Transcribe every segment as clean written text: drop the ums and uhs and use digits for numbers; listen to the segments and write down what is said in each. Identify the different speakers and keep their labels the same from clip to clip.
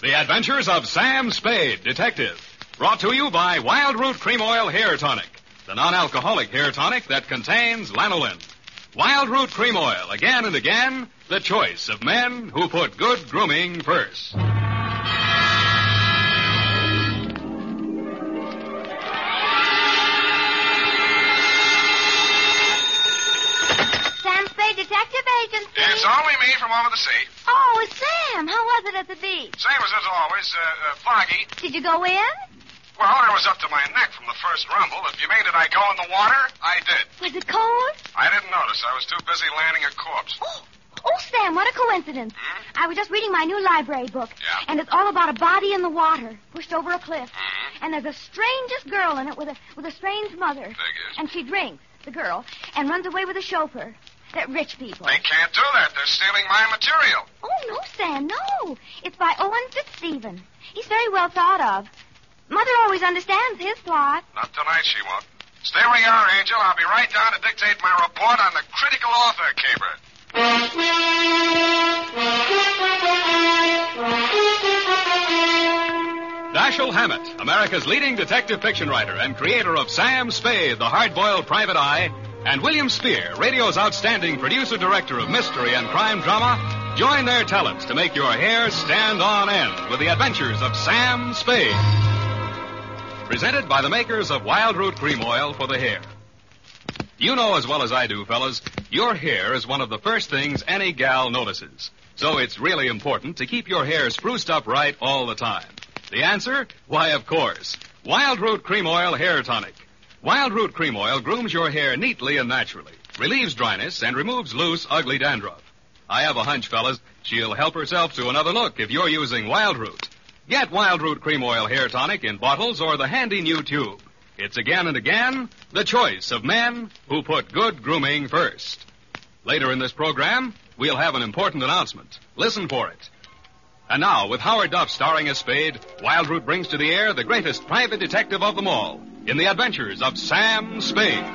Speaker 1: The Adventures of Sam Spade, Detective. Brought to you by Wild Root Cream Oil Hair Tonic, the non-alcoholic hair tonic that contains lanolin. Wild Root Cream Oil, again and again, the choice of men who put good grooming first.
Speaker 2: Sam Spade, Detective Agency.
Speaker 3: It's only me from over the sea.
Speaker 2: Oh, Sam, how was it at the beach?
Speaker 3: Same as always, foggy.
Speaker 2: Did you go in?
Speaker 3: Well, I was up to my neck from the first rumble. If you mean did I go in the water, I did.
Speaker 2: Was it cold?
Speaker 3: I didn't notice. I was too busy landing a corpse.
Speaker 2: Oh, Sam, what a coincidence. I was just reading my new library book.
Speaker 3: Yeah.
Speaker 2: And it's all about a body in the water, pushed over a cliff. And there's the strangest girl in it with a strange mother.
Speaker 3: Figures.
Speaker 2: And she drinks, the girl, and runs away with a chauffeur. They're rich people.
Speaker 3: They can't do that. They're stealing my material.
Speaker 2: Oh, no, Sam, no. It's by Owen Fitzstephen. He's very well thought of. Mother always understands his plot.
Speaker 3: Not tonight, she won't. Stay where you are, Angel. I'll be right down to dictate my report on the critical author caper.
Speaker 1: Dashiell Hammett, America's leading detective fiction writer and creator of Sam Spade, the hard-boiled private eye, and William Spear, radio's outstanding producer-director of mystery and crime drama, join their talents to make your hair stand on end with the adventures of Sam Spade. Presented by the makers of Wild Root Cream Oil for the hair. You know as well as I do, fellas, your hair is one of the first things any gal notices. So it's really important to keep your hair spruced up right all the time. The answer? Why, of course. Wild Root Cream Oil Hair Tonic. Wild Root Cream Oil grooms your hair neatly and naturally, relieves dryness, and removes loose, ugly dandruff. I have a hunch, fellas, she'll help herself to another look if you're using Wild Root. Get Wild Root Cream Oil Hair Tonic in bottles or the handy new tube. It's again and again the choice of men who put good grooming first. Later in this program, we'll have an important announcement. Listen for it. And now, with Howard Duff starring as Spade, Wild Root brings to the air the greatest private detective of them all in the adventures of Sam Spade.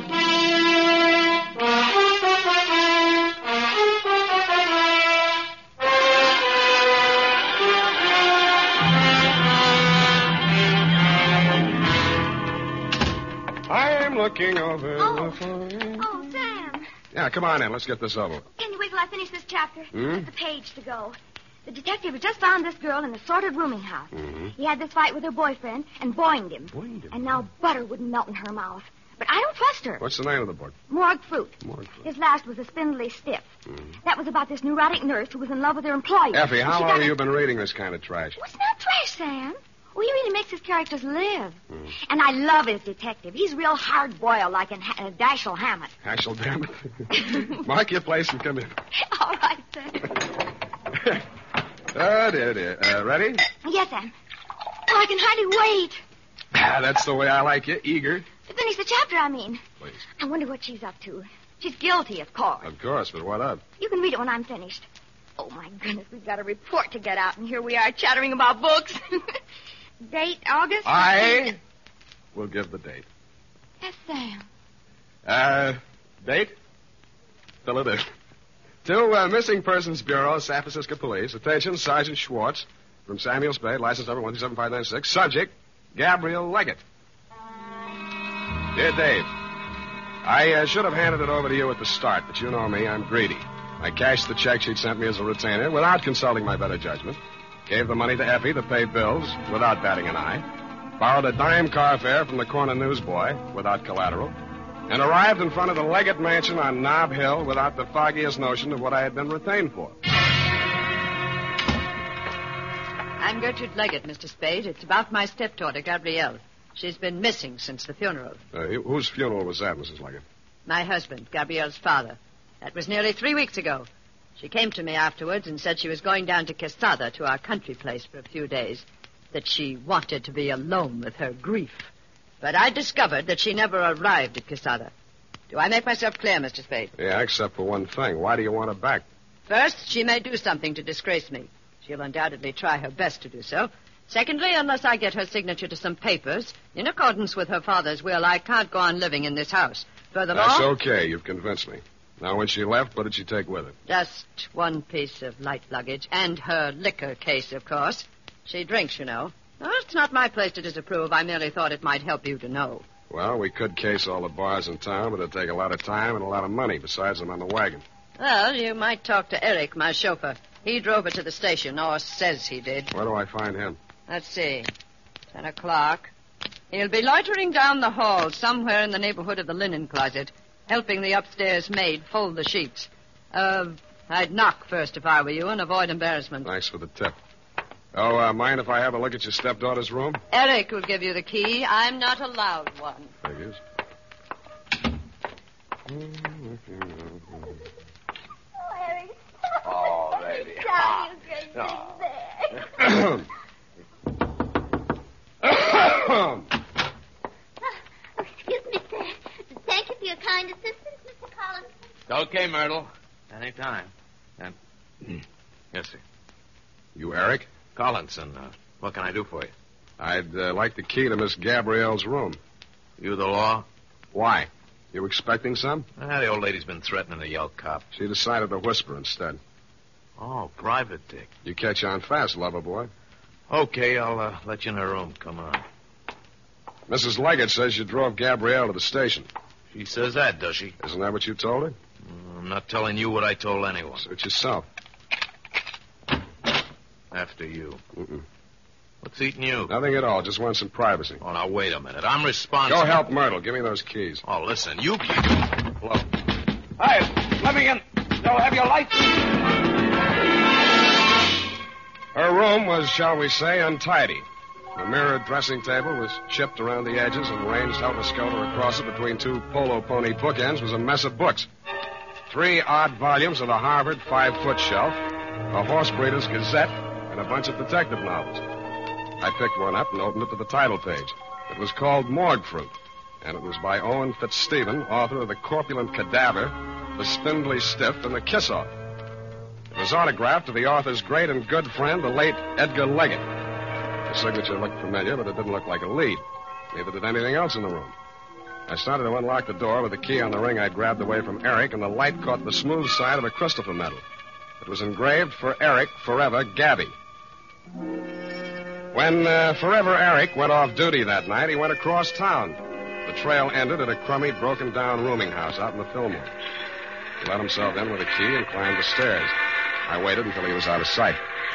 Speaker 3: I'm looking over
Speaker 2: Oh.
Speaker 3: the phone.
Speaker 2: Oh, Sam.
Speaker 3: Yeah, come on in. Let's get this over.
Speaker 2: Can you wait till I finish this chapter?
Speaker 3: Hmm?
Speaker 2: Just a page to go. The detective had just found this girl in a sordid rooming house. He had this fight with her boyfriend and boinged him.
Speaker 3: Boinged him?
Speaker 2: And now butter wouldn't melt in her mouth. But I don't trust her.
Speaker 3: What's the name of the book?
Speaker 2: Morgue Fruit.
Speaker 3: Morgue Fruit.
Speaker 2: His last was A Spindly Stiff. That was about this neurotic nurse who was in love with her employer.
Speaker 3: Effie, how
Speaker 2: She
Speaker 3: long
Speaker 2: got
Speaker 3: have you been reading this kind of trash?
Speaker 2: What's not trash, Sam? Well, he really makes his characters live. And I love his detective. He's real hard-boiled, like in Dashiell Hammett.
Speaker 3: Hassel, damn it. Mark your place and come in.
Speaker 2: All right, Sam.
Speaker 3: Oh, dear. Ready?
Speaker 2: Yes, Sam. Oh, I can hardly wait.
Speaker 3: That's the way I like you, eager.
Speaker 2: To finish the chapter, I mean.
Speaker 3: Please.
Speaker 2: I wonder what she's up to. She's guilty, of course.
Speaker 3: Of course, but what of?
Speaker 2: You can read it when I'm finished. Oh, my goodness, we've got a report to get out, and here we are chattering about books. Date, August?
Speaker 3: I will give the date.
Speaker 2: Yes, Sam.
Speaker 3: Date? Fill it in. To Missing Persons Bureau, San Francisco Police. Attention, Sergeant Schwartz. From Samuel Spade, license number 127596. Subject, Gabriel Leggett. Dear Dave, I should have handed it over to you at the start, but you know me, I'm greedy. I cashed the check she'd sent me as a retainer without consulting my better judgment. Gave the money to Effie to pay bills without batting an eye. Borrowed a dime car fare from the corner newsboy without collateral. And arrived in front of the Leggett Mansion on Nob Hill without the foggiest notion of what I had been retained for.
Speaker 4: I'm Gertrude Leggett, Mr. Spade. It's about my stepdaughter, Gabrielle. She's been missing since the funeral.
Speaker 3: Whose funeral was that, Mrs. Leggett?
Speaker 4: My husband, Gabrielle's father. That was nearly 3 weeks ago. She came to me afterwards and said she was going down to Quesada, to our country place, for a few days. That she wanted to be alone with her grief. But I discovered that she never arrived at Quesada. Do I make myself clear, Mr. Spade?
Speaker 3: Yeah, except for one thing. Why do you want her back?
Speaker 4: First, she may do something to disgrace me. She'll undoubtedly try her best to do so. Secondly, unless I get her signature to some papers, in accordance with her father's will, I can't go on living in this house. Furthermore...
Speaker 3: That's okay. You've convinced me. Now, when she left, what did she take with her?
Speaker 4: Just one piece of light luggage, and her liquor case, of course. She drinks, you know. No, it's not my place to disapprove. I merely thought it might help you to know.
Speaker 3: Well, we could case all the bars in town, but it'd take a lot of time and a lot of money. Besides, I'm on the wagon.
Speaker 4: Well, you might talk to Eric, my chauffeur. He drove her to the station, or says he did.
Speaker 3: Where do I find him?
Speaker 4: Let's see. 10 o'clock. He'll be loitering down the hall somewhere in the neighborhood of the linen closet, helping the upstairs maid fold the sheets. I'd knock first if I were you and avoid embarrassment.
Speaker 3: Thanks for the tip. Oh, mind if I have a look at your stepdaughter's room?
Speaker 4: Eric will give you the key. I'm not allowed one.
Speaker 3: Figures.
Speaker 2: Oh, Eric.
Speaker 5: Oh, baby.
Speaker 2: Darling, you great big bear. Excuse me, sir. Thank you for your kind assistance, Mr. Collins.
Speaker 5: Okay, Myrtle. Anytime. Yes, sir.
Speaker 3: You Eric?
Speaker 5: Collinson, what can I do for you?
Speaker 3: I'd like the key to Miss Gabrielle's room.
Speaker 5: You the law?
Speaker 3: Why? You expecting some?
Speaker 5: The old lady's been threatening to yell cop.
Speaker 3: She decided to whisper instead.
Speaker 5: Oh, private dick.
Speaker 3: You catch on fast, lover boy.
Speaker 5: Okay, I'll let you in her room. Come on.
Speaker 3: Mrs. Leggett says you drove Gabrielle to the station.
Speaker 5: She says that, does she?
Speaker 3: Isn't that what you told her?
Speaker 5: I'm not telling you what I told anyone.
Speaker 3: Suit yourself.
Speaker 5: After you.
Speaker 3: Mm-mm.
Speaker 5: What's eating you?
Speaker 3: Nothing at all. Just want some privacy.
Speaker 5: Oh, now, wait a minute. I'm responsible.
Speaker 3: Go help Myrtle. Give me those keys.
Speaker 5: Oh, listen, you keep...
Speaker 3: Hello.
Speaker 5: Hey, let me in. Don't have your lights.
Speaker 3: Her room was, shall we say, untidy. The mirrored dressing table was chipped around the edges, and ranged helter-skelter across it between two polo pony bookends was a mess of books. 3 odd volumes of the Harvard 5-foot shelf, a horse breeder's gazette, and a bunch of detective novels. I picked one up and opened it to the title page. It was called Morgue Fruit, and it was by Owen Fitzstephen, author of The Corpulent Cadaver, The Spindly Stiff, and The Kiss-Off. It was autographed to the author's great and good friend, the late Edgar Leggett. The signature looked familiar, but it didn't look like a lead. Neither did anything else in the room. I started to unlock the door with the key on the ring I'd grabbed away from Eric, and the light caught the smooth side of a Christopher medal. It was engraved for Eric, forever, Gabby. When Forever Eric went off duty that night, he went across town. The trail ended at a crummy, broken-down rooming house out in the Fillmore. He let himself in with a key and climbed the stairs. I waited until he was out of sight.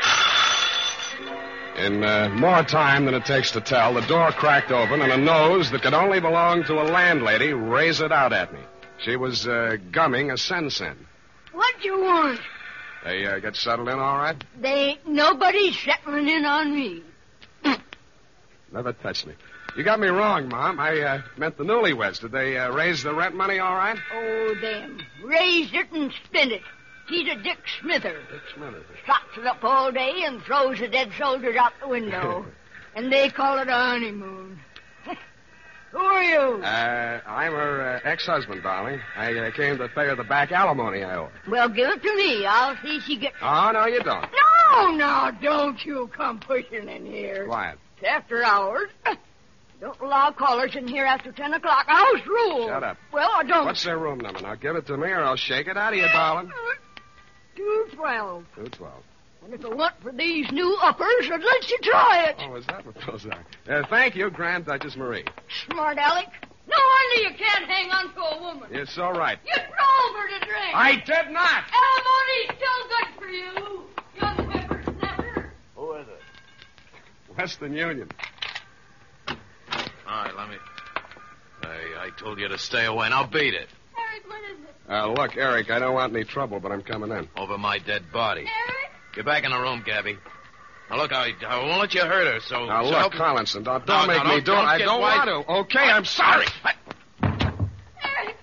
Speaker 3: In more time than it takes to tell, the door cracked open, and a nose that could only belong to a landlady raised it out at me. She was gumming a sen-sen.
Speaker 6: What do you want?
Speaker 3: They get settled in all right?
Speaker 6: Nobody's settling in on me.
Speaker 3: Never touched me. You got me wrong, Mom. I meant the newlyweds. Did they raise the rent money all right?
Speaker 6: Oh, them. Raised it and spent it. He's a Dick Smither.
Speaker 3: Dick Smither.
Speaker 6: Stocks it up all day and throws the dead soldiers out the window. And they call it a honeymoon. Who are you?
Speaker 3: I'm her ex-husband, darling. I came to pay her the back alimony I owe her.
Speaker 6: Well, give it to me. I'll see she gets...
Speaker 3: Oh, no, you don't.
Speaker 6: No, don't you come pushing in here.
Speaker 3: Quiet.
Speaker 6: It's after hours. Don't allow callers in here after 10 o'clock. House rule.
Speaker 3: Shut up.
Speaker 6: Well, I don't...
Speaker 3: What's their room number? Now, give it to me or I'll shake it out of you, darling.
Speaker 6: 212.
Speaker 3: 212.
Speaker 6: And if it weren't for these new uppers, I'd let you try it.
Speaker 3: Oh, is that what those are? Thank you, Grand Duchess Marie.
Speaker 6: Smart Alec. No wonder you can't hang on to a woman.
Speaker 3: You're so right.
Speaker 6: You drove her to drink.
Speaker 3: I did not.
Speaker 6: Alimony's still good for you, young whippersnapper.
Speaker 5: Who is it?
Speaker 3: Western Union.
Speaker 5: All right, let me... I told you to stay away. Now beat it.
Speaker 6: Eric, what is it?
Speaker 3: Look, Eric, I don't want any trouble, but I'm coming in.
Speaker 5: Over my dead body.
Speaker 6: Eric?
Speaker 5: Get back in the room, Gabby. Now, look, I won't let you hurt her, so...
Speaker 3: Now,
Speaker 5: so
Speaker 3: look,
Speaker 5: help-
Speaker 3: Collinson, don't
Speaker 5: No,
Speaker 3: make me do it. I
Speaker 5: get
Speaker 3: don't
Speaker 5: wise.
Speaker 3: want to. Okay, I'm sorry.
Speaker 6: Eric!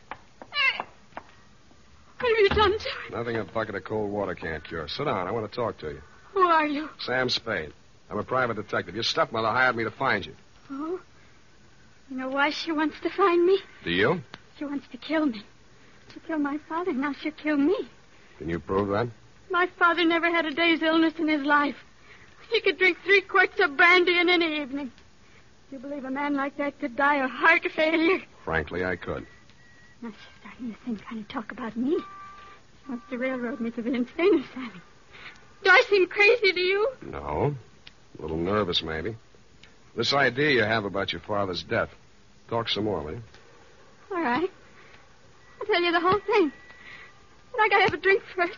Speaker 6: What have you done, sir?
Speaker 3: Nothing a bucket of cold water can't cure. Sit down. I want to talk to you.
Speaker 6: Who are you?
Speaker 3: Sam Spade. I'm a private detective. Your stepmother hired me to find you.
Speaker 7: Oh? You know why she wants to find me?
Speaker 3: Do you?
Speaker 7: She wants to kill me. She killed my father, now she'll kill me.
Speaker 3: Can you prove that?
Speaker 7: My father never had a day's illness in his life. He could drink 3 quarts of brandy in any evening. Do you believe a man like that could die of heart failure?
Speaker 3: Frankly, I could.
Speaker 7: Now she's starting the same kind of talk about me. She wants to railroad me to the insane asylum. Do I seem crazy to you?
Speaker 3: No. A little Nervous, maybe. This idea you have about your father's death. Talk some more, will you?
Speaker 7: All right. I'll tell you the whole thing. But I gotta have a drink first.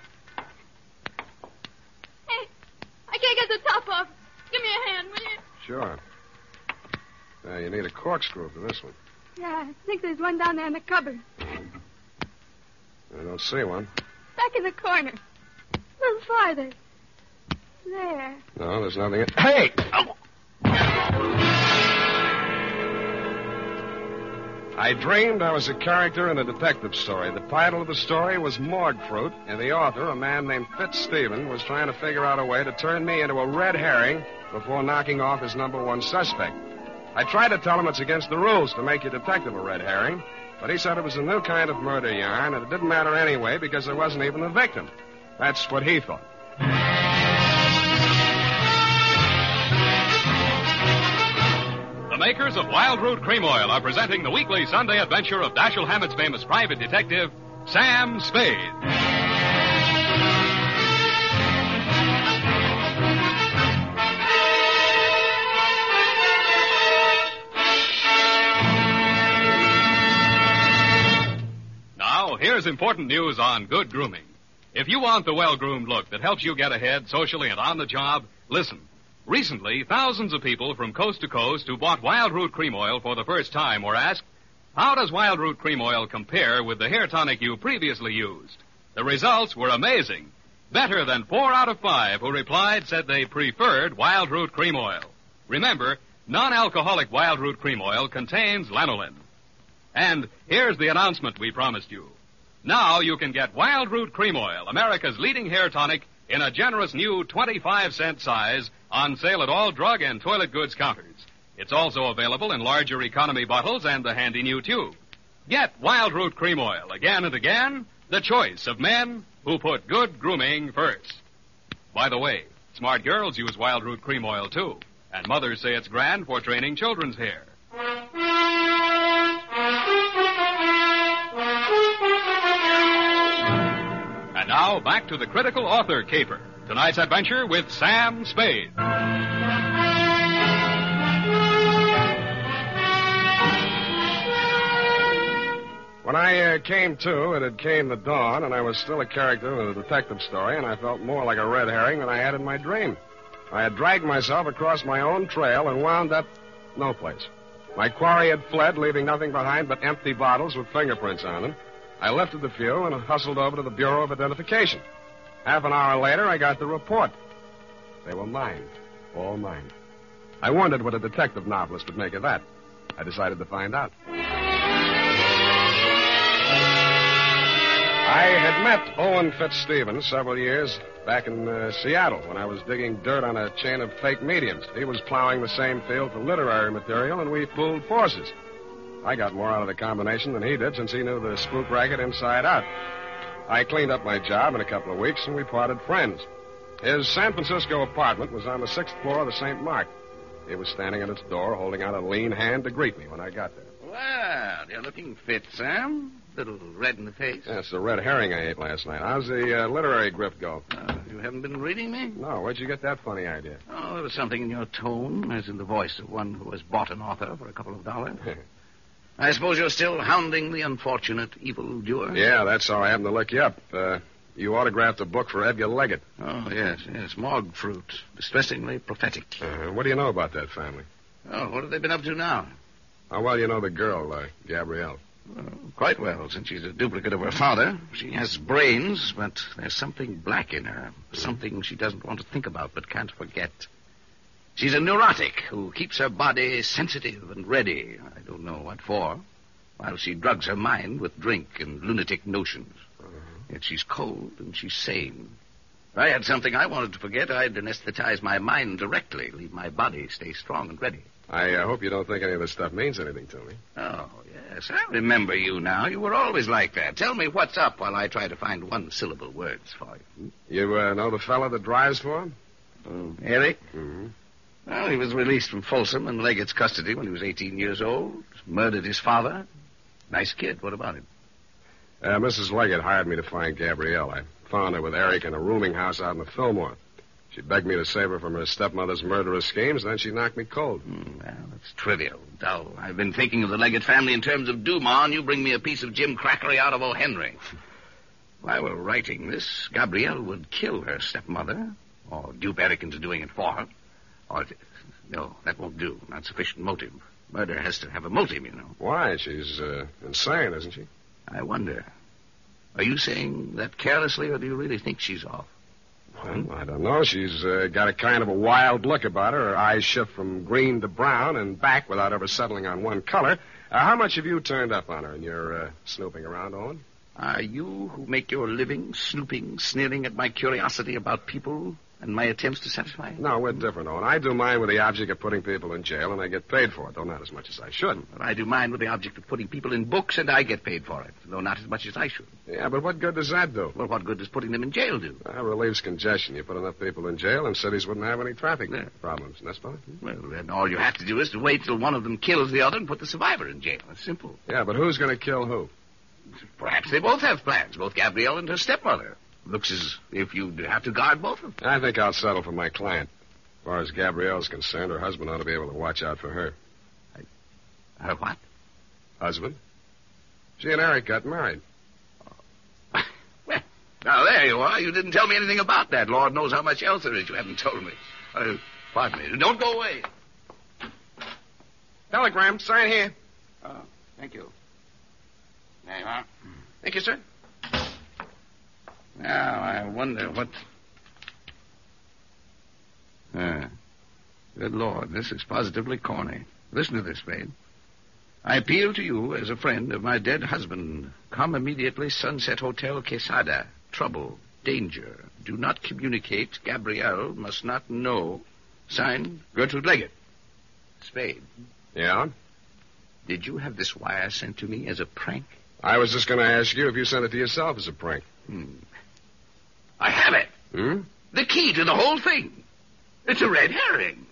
Speaker 7: Hey, I can't get the top off. Give me a hand, will you?
Speaker 3: Sure. You need a corkscrew for this one.
Speaker 7: Yeah, I think there's one down there in the cupboard.
Speaker 3: I don't see one.
Speaker 7: Back in the corner. A little farther. There.
Speaker 3: No, there's nothing in... Hey! Oh! I dreamed I was a character in a detective story. The title of the story was Morgue Fruit, and the author, a man named Fitzstephen, was trying to figure out a way to turn me into a red herring before knocking off his number one suspect. I tried to tell him it's against the rules to make your detective a red herring, but he said it was a new kind of murder yarn, and it didn't matter anyway because there wasn't even a victim. That's what he thought.
Speaker 1: The makers of Wild Root Cream Oil are presenting the weekly Sunday adventure of Dashiell Hammett's famous private detective, Sam Spade. Now, here's important news on good grooming. If you want the well-groomed look that helps you get ahead socially and on the job, listen. Recently, thousands of people from coast to coast who bought Wild Root Cream Oil for the first time were asked, how does Wild Root Cream Oil compare with the hair tonic you previously used? The results were amazing. Better than 4 out of 5 who replied said they preferred Wild Root Cream Oil. Remember, non-alcoholic Wild Root Cream Oil contains lanolin. And here's the announcement we promised you. Now you can get Wild Root Cream Oil, America's leading hair tonic, in a generous new 25-cent size on sale at all drug and toilet goods counters. It's also available in larger economy bottles and the handy new tube. Get Wild Root Cream Oil again and again, the choice of men who put good grooming first. By the way, smart girls use Wild Root Cream Oil, too, and mothers say it's grand for training children's hair. And now, back to the critical author caper. Tonight's adventure with Sam Spade.
Speaker 3: When I came to, it had came the dawn, and I was still a character in a detective story, and I felt more like a red herring than I had in my dream. I had dragged myself across my own trail and wound up no place. My quarry had fled, leaving nothing behind but empty bottles with fingerprints on them. I lifted the few and hustled over to the Bureau of Identification. Half an hour later, I got the report. They were mine. All mine. I wondered what a detective novelist would make of that. I decided to find out. I had met Owen Fitzstephen several years back in Seattle when I was digging dirt on a chain of fake mediums. He was plowing the same field for literary material, and we pooled forces. I got more out of the combination than he did, since he knew the spook racket inside out. I cleaned up my job in a couple of weeks, and we parted friends. His San Francisco apartment was on the 6th floor of the St. Mark. He was standing at its door, holding out a lean hand to greet me when I got there.
Speaker 8: Well, you're looking fit, Sam. Little red in the face.
Speaker 3: That's the red herring I ate last night. How's the literary grift go?
Speaker 8: You haven't been reading me?
Speaker 3: No, where'd you get that funny idea?
Speaker 8: Oh, there was something in your tone, as in the voice of one who has bought an author for a couple of dollars. I suppose you're still hounding the unfortunate evildoer?
Speaker 3: Yeah, that's how I happened to look you up. You autographed a book for Edgar Leggett.
Speaker 8: Oh, yes. Morgue Fruit. Distressingly prophetic.
Speaker 3: What do you know about that family?
Speaker 8: Oh, what have they been up to now?
Speaker 3: How well you know the girl, Gabrielle?
Speaker 8: Quite well, since she's a duplicate of her father. She has brains, but there's something black in her. Something she doesn't want to think about but can't forget. She's a neurotic who keeps her body sensitive and ready. I don't know what for. While she drugs her mind with drink and lunatic notions. Yet she's cold and she's sane. If I had something I wanted to forget, I'd anesthetize my mind directly, leave my body stay strong and ready.
Speaker 3: I hope you don't think any of this stuff means anything to me.
Speaker 8: Oh, yes. I remember you now. You were always like that. Tell me what's up while I try to find one-syllable words for you.
Speaker 3: You know the fella that drives for him?
Speaker 8: Eric?
Speaker 3: Mm-hmm.
Speaker 8: Well, he was released from Folsom in Leggett's custody when he was 18 years old. Murdered his father. Nice kid. What about him?
Speaker 3: Mrs. Leggett hired me to find Gabrielle. I found her with Eric in a rooming house out in the Fillmore. She begged me to save her from her stepmother's murderous schemes, and then she knocked me cold.
Speaker 8: Well, that's trivial, dull. I've been thinking of the Leggett family in terms of Dumas, and you bring me a piece of Jim Crackery out of O. Henry. If I were writing this, Gabrielle would kill her stepmother, or dupe Eric into doing it for her. No, that won't do. Not sufficient motive. Murder has to have a motive, you know.
Speaker 3: Why? She's insane, isn't she?
Speaker 8: I wonder. Are you saying that carelessly, or do you really think she's off?
Speaker 3: Well, I don't know. She's got a kind of a wild look about her. Her eyes shift from green to brown and back without ever settling on one color. How much have you turned up on her in your snooping around, Owen?
Speaker 8: Are you who make your living snooping, sneering at my curiosity about people and my attempts to satisfy it?
Speaker 3: No, we're different, Owen. I do mine with the object of putting people in jail, and I get paid for it, though not as much as I should.
Speaker 8: But I do mine with the object of putting people in books, and I get paid for it, though not as much as I should.
Speaker 3: Yeah, but what good does that do?
Speaker 8: Well, what good does putting them in jail do?
Speaker 3: That relieves congestion. You put enough people in jail, and cities wouldn't have any traffic problems. That's fine.
Speaker 8: Well, then all you have to do is to wait till one of them kills the other and put the survivor in jail. It's simple.
Speaker 3: Yeah, but who's going to kill who?
Speaker 8: Perhaps they both have plans, both Gabrielle and her stepmother. Looks as if you'd have to guard both of them.
Speaker 3: I think I'll settle for my client. As far as Gabrielle's concerned, her husband ought to be able to watch out for her.
Speaker 8: Her what?
Speaker 3: Husband. She and Eric got married.
Speaker 8: Well, now there you are. You didn't tell me anything about that. Lord knows how much else there is you haven't told me. Pardon me. Don't go away.
Speaker 3: Telegram. Sign here.
Speaker 8: Oh, thank you. There you are.
Speaker 3: Thank you, sir.
Speaker 8: Now, I wonder what... Good Lord, this is positively corny. Listen to this, Spade. I appeal to you as a friend of my dead husband. Come immediately, Sunset Hotel, Quesada. Trouble, danger. Do not communicate. Gabrielle must not know. Signed, Gertrude Leggett. Spade.
Speaker 3: Yeah?
Speaker 8: Did you have this wire sent to me as a prank?
Speaker 3: I was just going to ask you if you sent it to yourself as a prank.
Speaker 8: I have it.
Speaker 3: Hmm?
Speaker 8: The key to the whole thing. It's a red herring.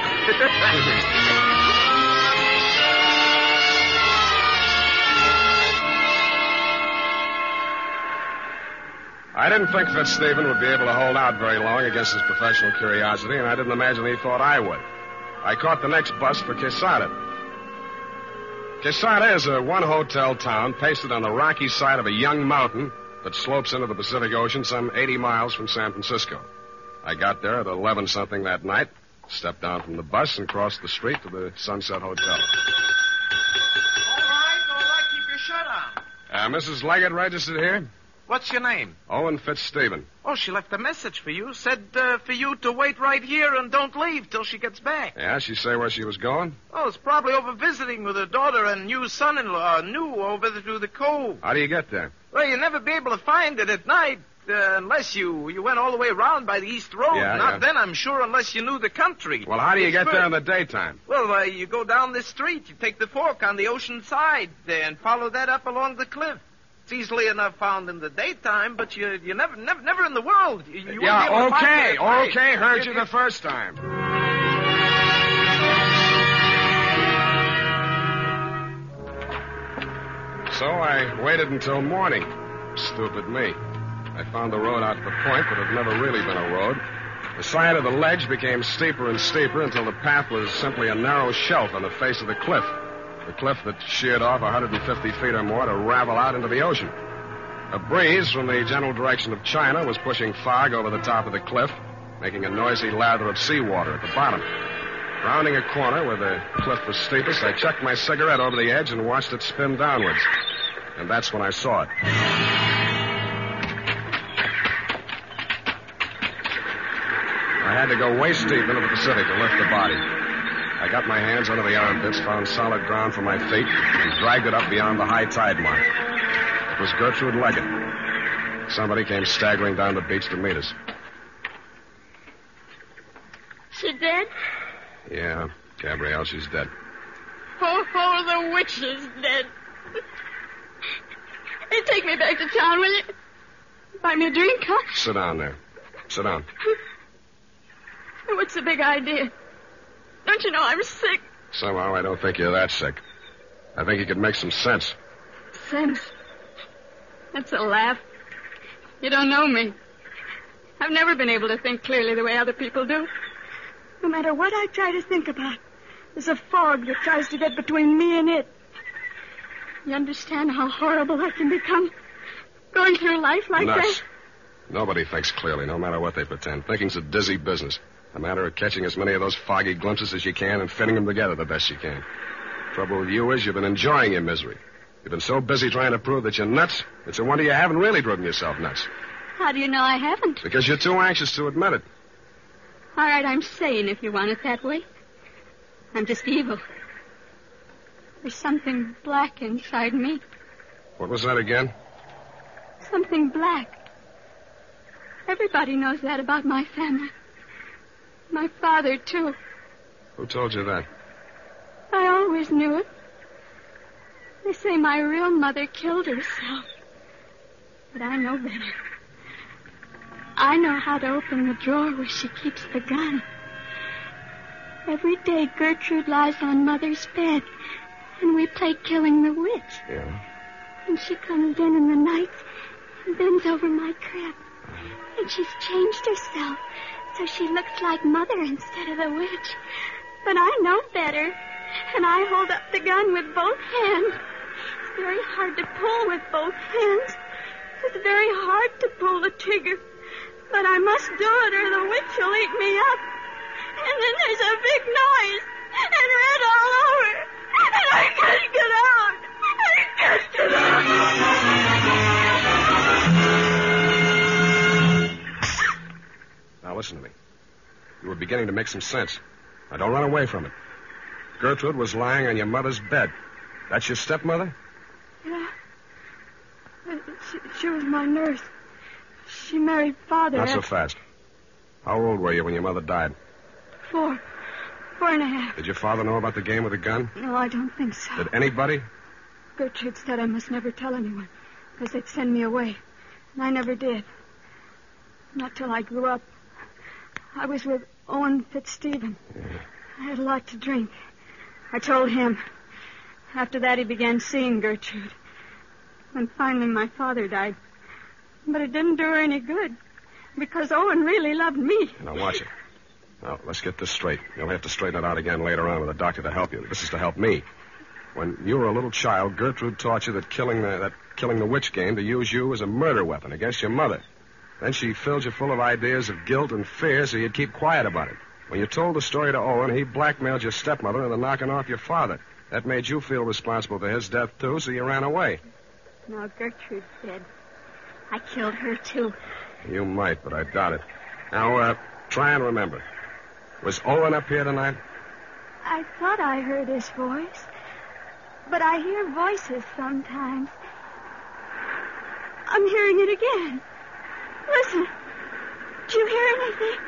Speaker 3: I didn't think Fitzstephen would be able to hold out very long against his professional curiosity, and I didn't imagine he thought I would. I caught the next bus for Quesada. Quesada is a one-hotel town pasted on the rocky side of a young mountain that slopes into the Pacific Ocean some 80 miles from San Francisco. I got there at 11-something that night, stepped down from the bus, and crossed the street to the Sunset Hotel.
Speaker 9: All right, keep your shirt on.
Speaker 3: Mrs. Leggett registered here?
Speaker 9: What's your name?
Speaker 3: Owen Fitzstephen.
Speaker 9: Oh, she left a message for you. Said for you to wait right here and don't leave till she gets back.
Speaker 3: Yeah, she say where she was going?
Speaker 9: Oh, it's probably over visiting with her daughter and new son-in-law, over through the cove.
Speaker 3: How do you get there?
Speaker 9: Well, you'll never be able to find it at night unless you went all the way around by the East Road. Not then, I'm sure, unless you knew the country.
Speaker 3: Well, how do you get there in the daytime?
Speaker 9: Well, you go down this street. You take the fork on the ocean side and follow that up along the cliff. It's easily enough found in the daytime, but you never in the world. You
Speaker 3: yeah, okay, heard you the first time. So I waited until morning. Stupid me. I found the road out to the point, but it had never really been a road. The side of the ledge became steeper and steeper until the path was simply a narrow shelf on the face of the cliff. The cliff that sheared off 150 feet or more to ravel out into the ocean. A breeze from the general direction of China was pushing fog over the top of the cliff, making a noisy lather of seawater at the bottom. Rounding a corner where the cliff was steepest, I chucked my cigarette over the edge and watched it spin downwards. And that's when I saw it. I had to go waist deep into the Pacific to lift the body. I got my hands under the armpits, found solid ground for my feet, and dragged it up beyond the high tide mark. It was Gertrude Leggett. Somebody came staggering down the beach to meet us.
Speaker 7: She dead?
Speaker 3: Yeah, Gabrielle, she's dead.
Speaker 7: Oh, the witch is dead. Hey, take me back to town, will you? Buy me a drink, huh?
Speaker 3: Sit down there. Sit down.
Speaker 7: What's the big idea? Don't you know I'm sick?
Speaker 3: Somehow I don't think you're that sick. I think you could make some sense.
Speaker 7: Sense? That's a laugh. You don't know me. I've never been able to think clearly the way other people do. No matter what I try to think about, there's a fog that tries to get between me and it. You understand how horrible I can become? Going through life like
Speaker 3: Nuts.
Speaker 7: that?
Speaker 3: Nobody thinks clearly, no matter what they pretend. Thinking's a dizzy business. A matter of catching as many of those foggy glimpses as you can and fitting them together the best you can. Trouble with you is you've been enjoying your misery. You've been so busy trying to prove that you're nuts, it's a wonder you haven't really driven yourself nuts.
Speaker 7: How do you know I haven't?
Speaker 3: Because you're too anxious to admit it.
Speaker 7: All right, I'm sane if you want it that way. I'm just evil. There's something black inside me.
Speaker 3: What was that again?
Speaker 7: Something black. Everybody knows that about my family. My father, too.
Speaker 3: Who told you that?
Speaker 7: I always knew it. They say my real mother killed herself. But I know better. I know how to open the drawer where she keeps the gun. Every day Gertrude lies on Mother's bed, and we play Killing the Witch.
Speaker 3: Yeah?
Speaker 7: And she comes in the nights and bends over my crib. And she's changed herself so she looks like Mother instead of the witch. But I know better, and I hold up the gun with both hands. It's very hard to pull with both hands. It's very hard to pull the trigger. But I must do it or the witch will eat me up. And then there's a big noise and red all over. And I can't get out. I can't get out.
Speaker 3: Now listen to me. You were beginning to make some sense. Now don't run away from it. Gertrude was lying on your mother's bed. That's your stepmother?
Speaker 7: Yeah. She was my nurse. She married Father.
Speaker 3: Not so fast. How old were you when your mother died?
Speaker 7: 4 and a half.
Speaker 3: Did your father know about the game with the gun?
Speaker 7: No, I don't think so.
Speaker 3: Did anybody?
Speaker 7: Gertrude said I must never tell anyone, because they'd send me away. And I never did. Not till I grew up. I was with Owen Fitzstephen.
Speaker 3: Yeah.
Speaker 7: I had a lot to drink. I told him. After that, he began seeing Gertrude. And finally, my father died. But it didn't do her any good, because Owen really loved me.
Speaker 3: Now, watch it. Now, let's get this straight. You'll have to straighten it out again later on with a doctor to help you. This is to help me. When you were a little child, Gertrude taught you that killing the witch game to use you as a murder weapon against your mother. Then she filled you full of ideas of guilt and fear so you'd keep quiet about it. When you told the story to Owen, he blackmailed your stepmother into knocking off your father. That made you feel responsible for his death, too, so you ran away.
Speaker 7: Now Gertrude's dead. I killed her, too.
Speaker 3: You might, but I doubt it. Now, try and remember. Was Owen up here tonight?
Speaker 7: I thought I heard his voice. But I hear voices sometimes. I'm hearing it again. Listen. Did you hear anything?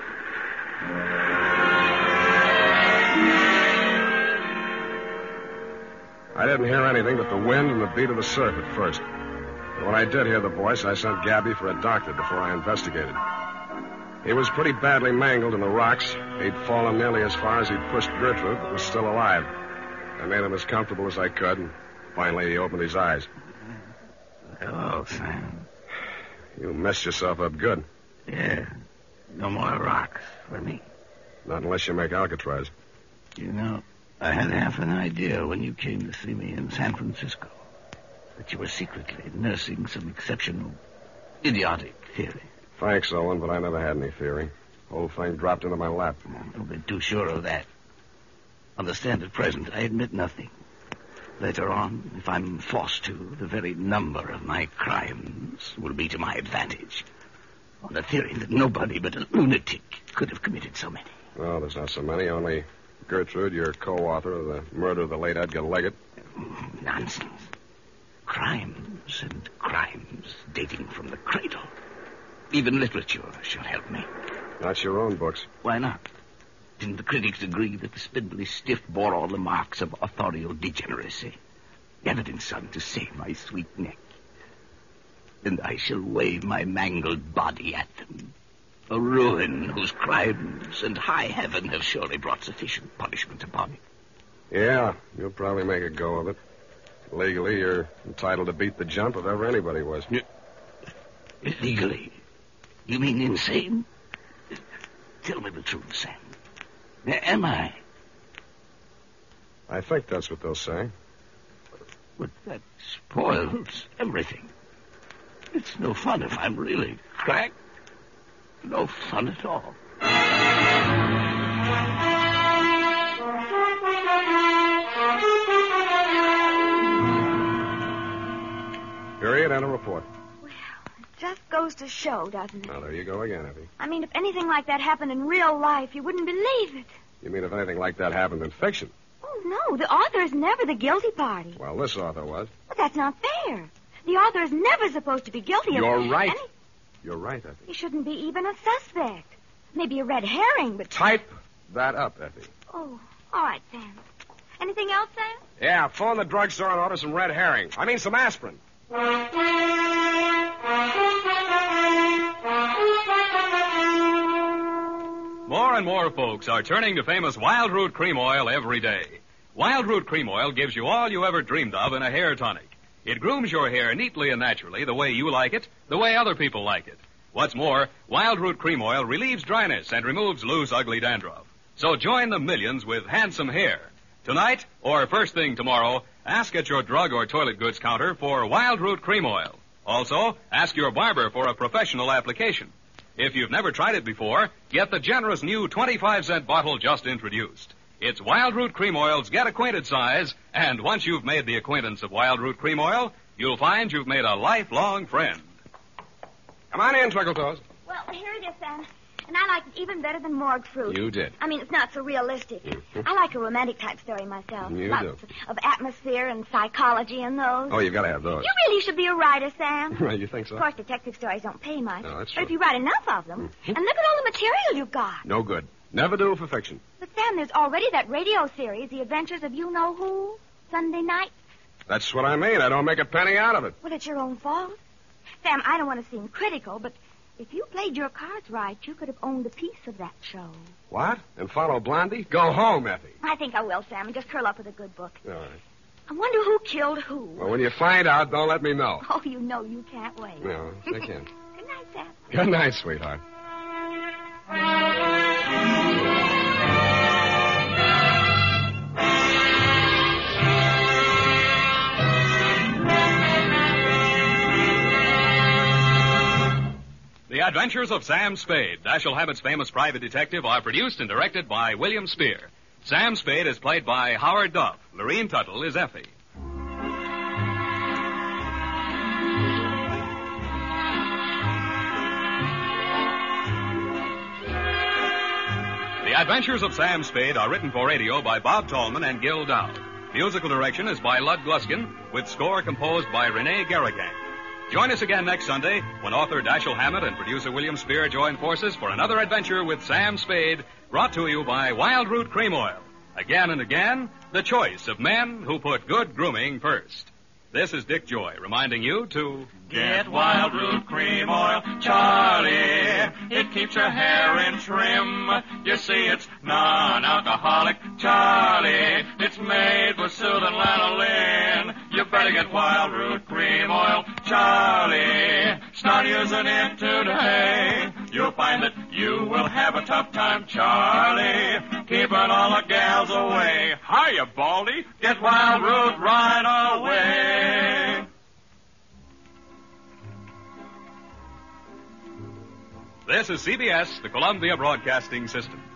Speaker 3: I didn't hear anything but the wind and the beat of the surf at first. But when I did hear the voice, I sent Gabby for a doctor before I investigated. He was pretty badly mangled in the rocks. He'd fallen nearly as far as he'd pushed Gertrude, but was still alive. I made him as comfortable as I could, and finally he opened his eyes.
Speaker 8: Hello, Sam.
Speaker 3: You messed yourself up good.
Speaker 8: Yeah. No more rocks for me.
Speaker 3: Not unless you make Alcatraz.
Speaker 8: You know, I had half an idea when you came to see me in San Francisco that you were secretly nursing some exceptional, idiotic theory.
Speaker 3: Thanks, Owen, but I never had any theory. The whole thing dropped into my lap.
Speaker 8: Don't be too sure of that. Understand at present, I admit nothing. Later on, if I'm forced to, the very number of my crimes will be to my advantage. On the theory that nobody but a lunatic could have committed so many.
Speaker 3: Oh, there's not so many. Only Gertrude, your co-author of the murder of the late Edgar Leggett.
Speaker 8: Nonsense. Crimes and crimes dating from the cradle. Even literature should help me.
Speaker 3: Not your own books.
Speaker 8: Why not? Didn't the critics agree that the spindly stiff bore all the marks of authorial degeneracy? Evidence on to save my sweet neck. And I shall wave my mangled body at them. A ruin whose crimes and high heaven have surely brought sufficient punishment upon it.
Speaker 3: Yeah, you'll probably make a go of it. Legally, you're entitled to beat the jump if ever anybody was.
Speaker 8: Illegally? You mean insane? Tell me the truth, Sam. Am I?
Speaker 3: I think that's what they'll say.
Speaker 8: But that spoils everything. It's no fun if I'm really cracked. No fun at all.
Speaker 3: Period and a report.
Speaker 2: Well, it just goes to show, doesn't it?
Speaker 3: Now, there you go again, Effie.
Speaker 2: I mean, if anything like that happened in real life, you wouldn't believe it.
Speaker 3: You mean if anything like that happened in fiction?
Speaker 2: Oh, no, the author is never the guilty party.
Speaker 3: Well, this author was.
Speaker 2: But that's not fair. The author is never supposed to be guilty of...
Speaker 3: You're right. You're right, Effie.
Speaker 2: He shouldn't be even a suspect. Maybe a red herring, but...
Speaker 3: Type that up, Effie.
Speaker 2: Oh, all right, Sam. Anything else, Sam?
Speaker 3: Yeah, phone the drugstore and order some red herring. I mean, some aspirin.
Speaker 1: More and more folks are turning to famous Wild Root Cream Oil every day. Wild Root Cream Oil gives you all you ever dreamed of in a hair tonic. It grooms your hair neatly and naturally the way you like it, the way other people like it. What's more, Wild Root Cream Oil relieves dryness and removes loose, ugly dandruff. So join the millions with handsome hair. Tonight, or first thing tomorrow, ask at your drug or toilet goods counter for Wild Root Cream Oil. Also, ask your barber for a professional application. If you've never tried it before, get the generous new 25-cent bottle just introduced. It's Wild Root Cream Oil's Get Acquainted size, and once you've made the acquaintance of Wild Root Cream Oil, you'll find you've made a lifelong friend.
Speaker 3: Come on in, Twinkle Toes.
Speaker 2: Well, here it is, Sam. And I like it even better than morgue fruit.
Speaker 3: You did.
Speaker 2: I mean, it's not so realistic. I like a romantic type story myself.
Speaker 3: You
Speaker 2: Lots
Speaker 3: do.
Speaker 2: of atmosphere and psychology in those.
Speaker 3: Oh, you've got to have those.
Speaker 2: You really should be a writer, Sam.
Speaker 3: You think so?
Speaker 2: Of course, detective stories don't pay much.
Speaker 3: No, that's
Speaker 2: But
Speaker 3: true.
Speaker 2: if you write enough of them, and look at all the material you've got.
Speaker 3: No good. Never do for fiction.
Speaker 2: But, Sam, there's already that radio series, The Adventures of You-Know-Who, Sunday night.
Speaker 3: That's what I mean. I don't make a penny out of it.
Speaker 2: Well, it's your own fault. Sam, I don't want to seem critical, but if you played your cards right, you could have owned a piece of that show.
Speaker 3: What? And follow Blondie? Go home, Effie.
Speaker 2: I think I will, Sam, and just curl up with a good book.
Speaker 3: All right.
Speaker 2: I wonder who killed who.
Speaker 3: Well, when you find out, don't let me know.
Speaker 2: Oh, you know you can't wait.
Speaker 3: No, I can.
Speaker 2: Good night, Sam.
Speaker 3: Good night, sweetheart.
Speaker 1: The Adventures of Sam Spade, Dashiell Hammett's famous private detective, are produced and directed by William Spear. Sam Spade is played by Howard Duff. Lorene Tuttle is Effie. The Adventures of Sam Spade are written for radio by Bob Tallman and Gil Dowd. Musical direction is by Lud Gluskin, with score composed by Rene Garrigang. Join us again next Sunday when author Dashiell Hammett and producer William Spear join forces for another adventure with Sam Spade, brought to you by Wild Root Cream Oil. Again and again, the choice of men who put good grooming first. This is Dick Joy reminding you to...
Speaker 10: Get Wild Root Cream Oil, Charlie. It keeps your hair in trim. You see, it's non-alcoholic, Charlie. It's made with soothing lanolin. You better get Wild Root Cream Oil, Charlie. Start using it today. You'll find that you will have a tough time, Charlie, keeping all the gals away. Hiya, Baldy. Get Wild Root right away.
Speaker 1: This is CBS, the Columbia Broadcasting System.